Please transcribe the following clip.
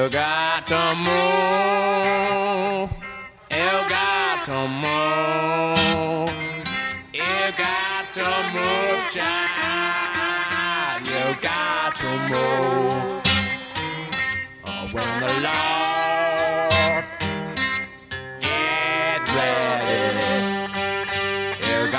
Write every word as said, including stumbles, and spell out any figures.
You got to move. You got to move. You got to move, child. You got to move. Oh, when the Lord